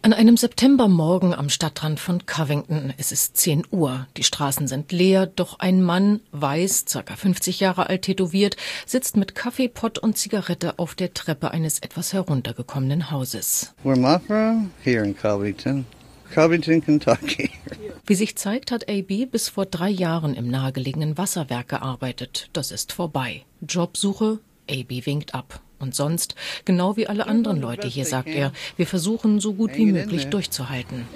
An einem Septembermorgen am Stadtrand von Covington. Es ist 10 Uhr. Die Straßen sind leer, doch ein Mann, weiß, ca. 50 Jahre alt, tätowiert, sitzt mit Kaffeepott und Zigarette auf der Treppe eines etwas heruntergekommenen Hauses. Where am I from? Here in Covington. Covington, Kentucky. Wie sich zeigt, hat AB bis vor 3 Jahren im nahegelegenen Wasserwerk gearbeitet. Das ist vorbei. Jobsuche? AB winkt ab. Und sonst, genau wie alle anderen Leute hier, sagt er, wir versuchen so gut wie möglich durchzuhalten.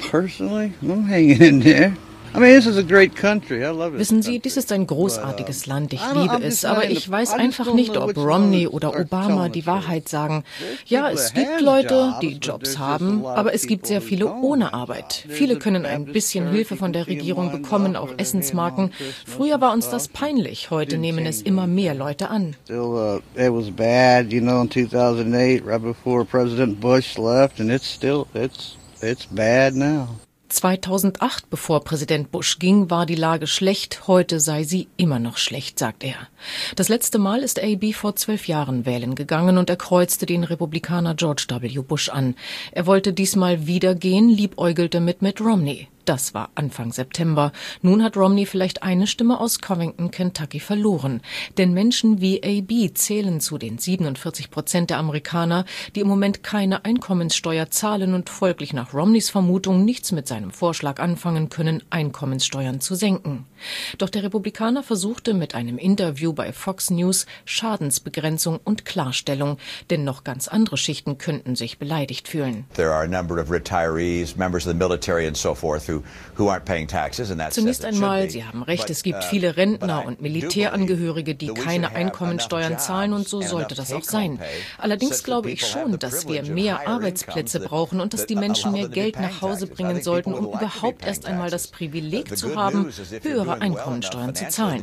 Wissen Sie, dies ist ein großartiges Land, ich liebe es, aber ich weiß einfach nicht, ob Romney oder Obama die Wahrheit sagen. Ja, es gibt Leute, die Jobs haben, aber es gibt sehr viele ohne Arbeit. Viele können ein bisschen Hilfe von der Regierung bekommen, auch Essensmarken. Früher war uns das peinlich, heute nehmen es immer mehr Leute an. It was bad, in 2008, right before President Bush left, and it's bad now. 2008, bevor Präsident Bush ging, war die Lage schlecht. Heute sei sie immer noch schlecht, sagt er. Das letzte Mal ist AB vor 12 Jahren wählen gegangen und er kreuzte den Republikaner George W. Bush an. Er wollte diesmal wieder gehen, liebäugelte mit Mitt Romney. Das war Anfang September. Nun hat Romney vielleicht eine Stimme aus Covington, Kentucky verloren. Denn Menschen wie AB zählen zu den 47% der Amerikaner, die im Moment keine Einkommenssteuer zahlen und folglich nach Romneys Vermutung nichts mit seinem Vorschlag anfangen können, Einkommenssteuern zu senken. Doch der Republikaner versuchte mit einem Interview bei Fox News Schadensbegrenzung und Klarstellung, denn noch ganz andere Schichten könnten sich beleidigt fühlen. There are a number of retirees, members of the military and so forth who aren't paying taxes, and that's Zunächst einmal, Sie haben recht, es gibt viele Rentner und Militärangehörige, die keine Einkommensteuern zahlen und so sollte das auch sein. Allerdings glaube ich schon, dass wir mehr Arbeitsplätze brauchen und dass die Menschen mehr Geld nach Hause bringen sollten, um überhaupt erst einmal das Privileg zu haben, höhere Einkommensteuern zu zahlen.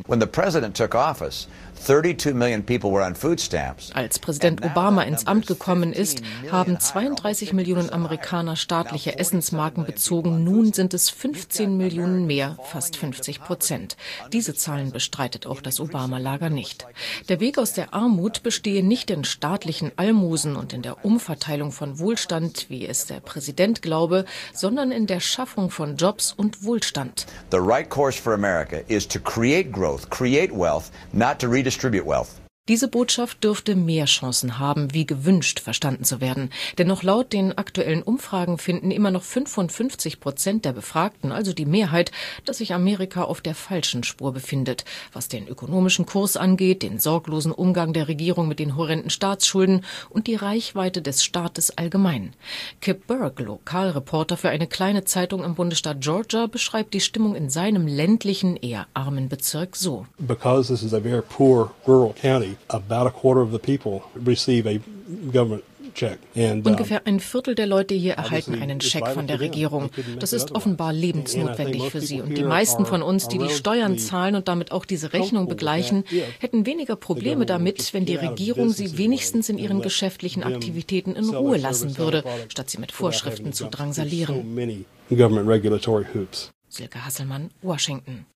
Als Präsident Obama ins Amt gekommen ist, haben 32 Millionen Amerikaner staatliche Essensmarken bezogen. Nun sind es 15 Millionen mehr, fast 50%. Diese Zahlen bestreitet auch das Obama-Lager nicht. Der Weg aus der Armut bestehe nicht in staatlichen Almosen und in der Umverteilung von Wohlstand, wie es der Präsident glaube, sondern in der Schaffung von Jobs und Wohlstand. The right course for America is to create growth, create wealth, not to redistribute wealth. Diese Botschaft dürfte mehr Chancen haben, wie gewünscht verstanden zu werden. Denn noch laut den aktuellen Umfragen finden immer noch 55% der Befragten, also die Mehrheit, dass sich Amerika auf der falschen Spur befindet, was den ökonomischen Kurs angeht, den sorglosen Umgang der Regierung mit den horrenden Staatsschulden und die Reichweite des Staates allgemein. Kip Burke, Lokalreporter für eine kleine Zeitung im Bundesstaat Georgia, beschreibt die Stimmung in seinem ländlichen, eher armen Bezirk so. Because this is a very poor rural county, about a quarter of the people receive a government check. Ungefähr ein Viertel der Leute hier erhalten einen Scheck von der Regierung. Das ist offenbar lebensnotwendig für sie. Und die meisten von uns, die die Steuern zahlen und damit auch diese Rechnung begleichen, hätten weniger Probleme damit, wenn die Regierung sie wenigstens in ihren geschäftlichen Aktivitäten in Ruhe lassen würde, statt sie mit Vorschriften zu drangsalieren. Silke Hasselmann, Washington.